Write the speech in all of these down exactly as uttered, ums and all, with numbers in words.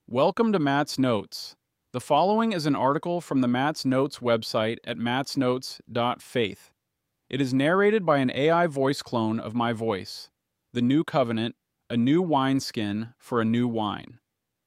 Welcome to Matt's Notes. The following is an article from the Matt's Notes website at mattsnotes dot faith. It is narrated by an A I voice clone of my voice. The New Covenant, a new wineskin for a new wine.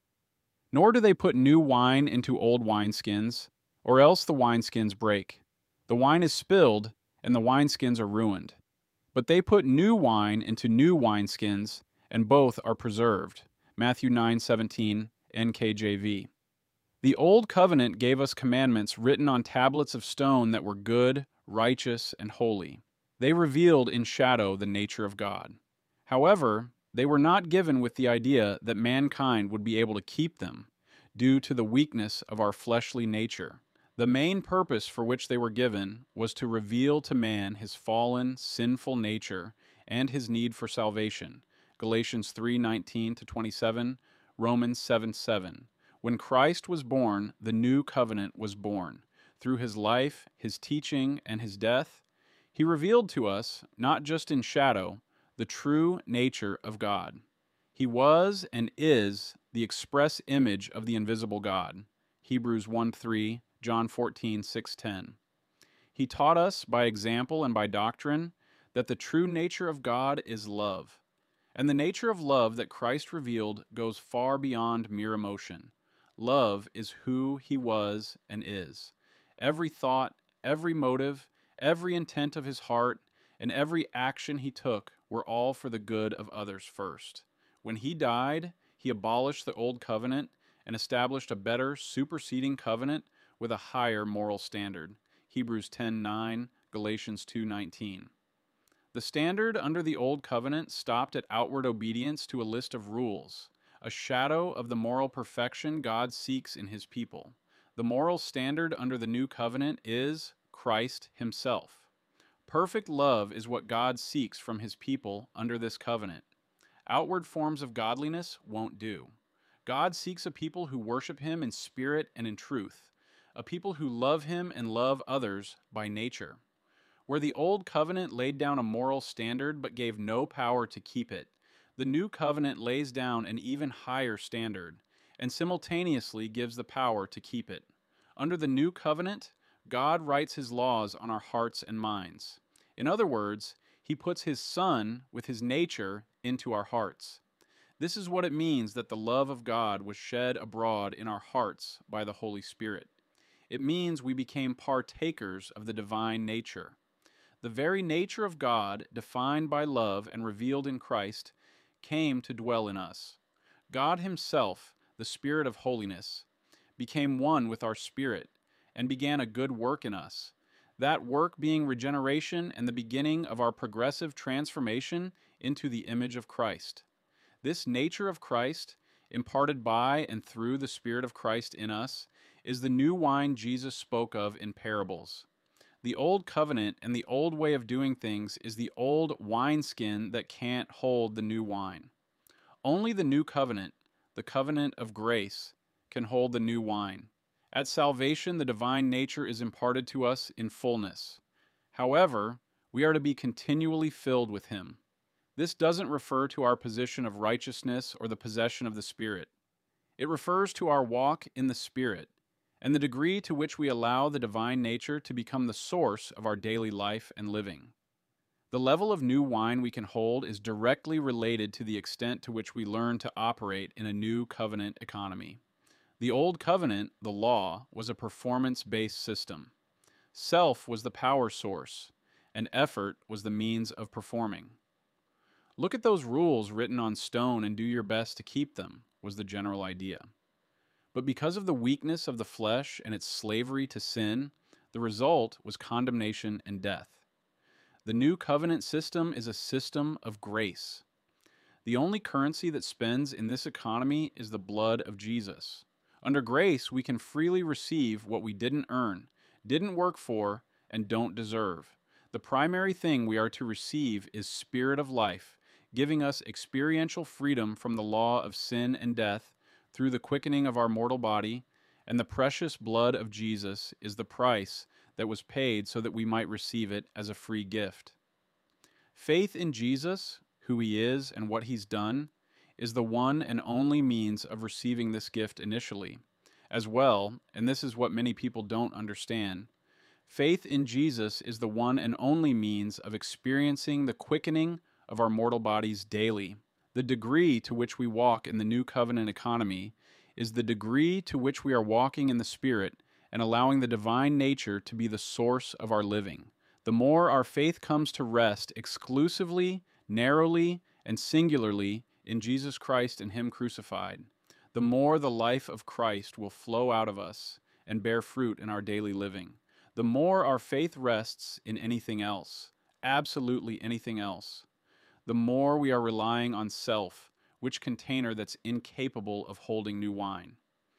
Nor do they put new wine into old wineskins, or else the wineskins break. The wine is spilled, and the wineskins are ruined. But they put new wine into new wineskins, and both are preserved. Matthew nine seventeen. N K J V. The Old Covenant gave us commandments written on tablets of stone that were good, righteous, and holy. They revealed in shadow the nature of God. However, they were not given with the idea that mankind would be able to keep them, due to the weakness of our fleshly nature. The main purpose for which they were given was to reveal to man his fallen, sinful nature and his need for salvation. Galatians three nineteen to twenty-seven, Romans seven seven. When Christ was born, the new covenant was born. Through his life, his teaching, and his death, he revealed to us, not just in shadow, the true nature of God. He was and is the express image of the invisible God. Hebrews one three, John fourteen six ten. He taught us by example and by doctrine that the true nature of God is love. And the nature of love that Christ revealed goes far beyond mere emotion. Love is who he was and is. Every thought, every motive, every intent of his heart, and every action he took were all for the good of others first. When he died, he abolished the old covenant and established a better, superseding covenant with a higher moral standard. Hebrews ten nine, Galatians two nineteen. The standard under the Old Covenant stopped at outward obedience to a list of rules, a shadow of the moral perfection God seeks in his people. The moral standard under the New Covenant is Christ himself. Perfect love is what God seeks from his people under this covenant. Outward forms of godliness won't do. God seeks a people who worship him in spirit and in truth, a people who love him and love others by nature. Where the Old Covenant laid down a moral standard but gave no power to keep it, the New Covenant lays down an even higher standard and simultaneously gives the power to keep it. Under the New Covenant, God writes his laws on our hearts and minds. In other words, he puts his Son with his nature into our hearts. This is what it means that the love of God was shed abroad in our hearts by the Holy Spirit. It means we became partakers of the divine nature. The very nature of God, defined by love and revealed in Christ, came to dwell in us. God himself, the Spirit of holiness, became one with our spirit and began a good work in us, that work being regeneration and the beginning of our progressive transformation into the image of Christ. This nature of Christ, imparted by and through the Spirit of Christ in us, is the new wine Jesus spoke of in parables. The Old Covenant and the old way of doing things is the old wineskin that can't hold the new wine. Only the New Covenant, the covenant of grace, can hold the new wine. At salvation, the divine nature is imparted to us in fullness. However, we are to be continually filled with him. This doesn't refer to our position of righteousness or the possession of the Spirit. It refers to our walk in the Spirit, and the degree to which we allow the divine nature to become the source of our daily life and living. The level of new wine we can hold is directly related to the extent to which we learn to operate in a new covenant economy. The Old Covenant, the law, was a performance-based system. Self was the power source, and effort was the means of performing. Look at those rules written on stone and do your best to keep them, was the general idea. But because of the weakness of the flesh and its slavery to sin, the result was condemnation and death. The new covenant system is a system of grace. The only currency that spends in this economy is the blood of Jesus. Under grace, we can freely receive what we didn't earn, didn't work for, and don't deserve. The primary thing we are to receive is Spirit of life, giving us experiential freedom from the law of sin and death, through the quickening of our mortal body, and the precious blood of Jesus is the price that was paid so that we might receive it as a free gift. Faith in Jesus, who he is and what he's done, is the one and only means of receiving this gift initially. As well, and this is what many people don't understand, faith in Jesus is the one and only means of experiencing the quickening of our mortal bodies daily. The degree to which we walk in the new covenant economy is the degree to which we are walking in the Spirit and allowing the divine nature to be the source of our living. The more our faith comes to rest exclusively, narrowly, and singularly in Jesus Christ and Him crucified, the more the life of Christ will flow out of us and bear fruit in our daily living. The more our faith rests in anything else, absolutely anything else, the more we are relying on self, which container that's incapable of holding new wine.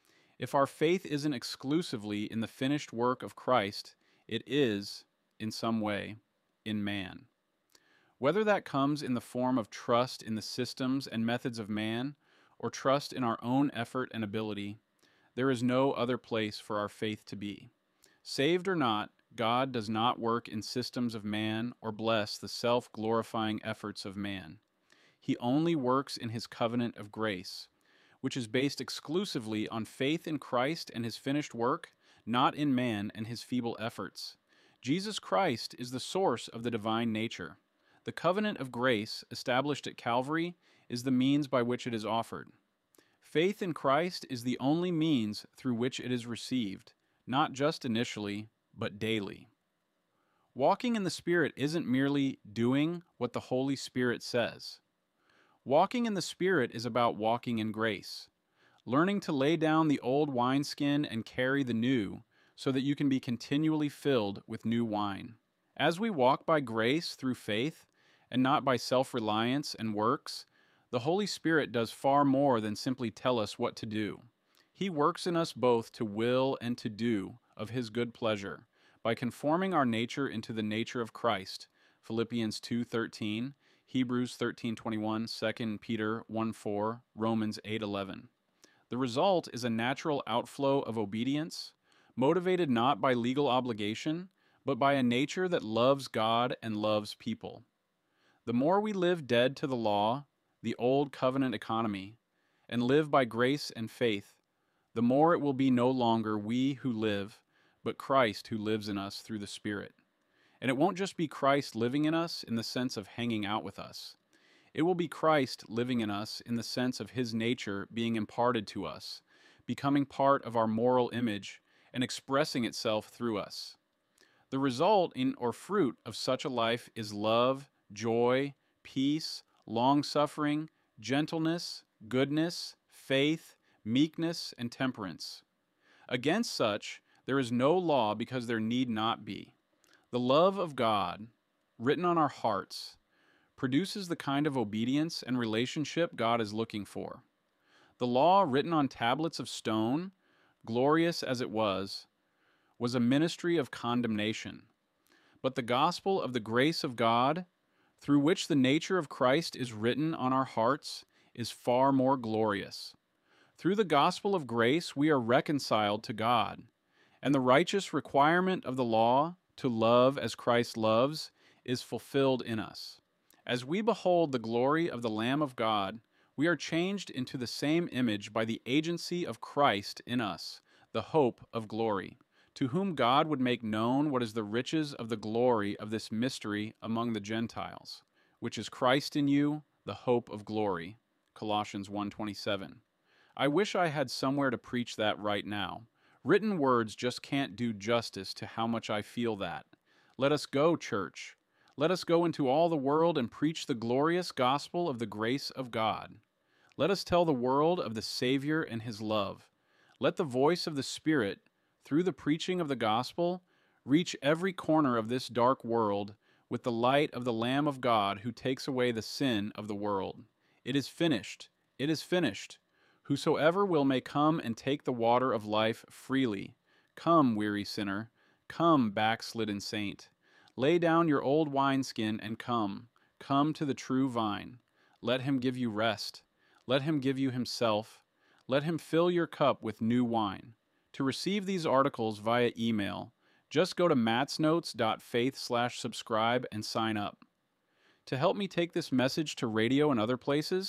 If our faith isn't exclusively in the finished work of Christ, it is, in some way, in man. Whether that comes in the form of trust in the systems and methods of man, or trust in our own effort and ability, there is no other place for our faith to be. Saved or not, God does not work in systems of man or bless the self-glorifying efforts of man. He only works in His covenant of grace, which is based exclusively on faith in Christ and His finished work, not in man and his feeble efforts. Jesus Christ is the source of the divine nature. The covenant of grace established at Calvary is the means by which it is offered. Faith in Christ is the only means through which it is received, not just initially, but daily. Walking in the Spirit isn't merely doing what the Holy Spirit says. Walking in the Spirit is about walking in grace, learning to lay down the old wineskin and carry the new, so that you can be continually filled with new wine. As we walk by grace through faith, and not by self-reliance and works, the Holy Spirit does far more than simply tell us what to do. He works in us both to will and to do of His good pleasure, by conforming our nature into the nature of Christ, Philippians two thirteen, Hebrews thirteen twenty-one, Second Peter one four, Romans eight eleven. The result is a natural outflow of obedience, motivated not by legal obligation, but by a nature that loves God and loves people. The more we live dead to the law, the old covenant economy, and live by grace and faith, the more it will be no longer we who live, but Christ who lives in us through the Spirit. And it won't just be Christ living in us in the sense of hanging out with us. It will be Christ living in us in the sense of His nature being imparted to us, becoming part of our moral image, and expressing itself through us. The result in or fruit of such a life is love, joy, peace, long-suffering, gentleness, goodness, faith, meekness, and temperance. Against such there is no law, because there need not be. The love of God, written on our hearts, produces the kind of obedience and relationship God is looking for. The law written on tablets of stone, glorious as it was, was a ministry of condemnation. But the gospel of the grace of God, through which the nature of Christ is written on our hearts, is far more glorious. Through the gospel of grace we are reconciled to God, and the righteous requirement of the law, to love as Christ loves, is fulfilled in us. As we behold the glory of the Lamb of God, we are changed into the same image by the agency of Christ in us, the hope of glory, to whom God would make known what is the riches of the glory of this mystery among the Gentiles, which is Christ in you, the hope of glory. Colossians one twenty-seven. I wish I had somewhere to preach that right now. Written words just can't do justice to how much I feel that. Let us go, church. Let us go into all the world and preach the glorious gospel of the grace of God. Let us tell the world of the Savior and His love. Let the voice of the Spirit, through the preaching of the gospel, reach every corner of this dark world with the light of the Lamb of God who takes away the sin of the world. It is finished. It is finished. Whosoever will may come and take the water of life freely. Come, weary sinner. Come, backslidden saint. Lay down your old wineskin and come. Come to the true vine. Let Him give you rest. Let Him give you Himself. Let Him fill your cup with new wine. To receive these articles via email, just go to matsnotes dot faith slash subscribe and sign up. To help me take this message to radio and other places,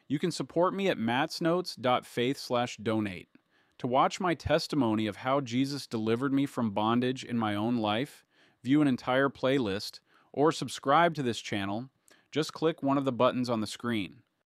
You can support me at mattsnotes.faith slash donate. To watch my testimony of how Jesus delivered me from bondage in my own life, view an entire playlist, or subscribe to this channel, just click one of the buttons on the screen.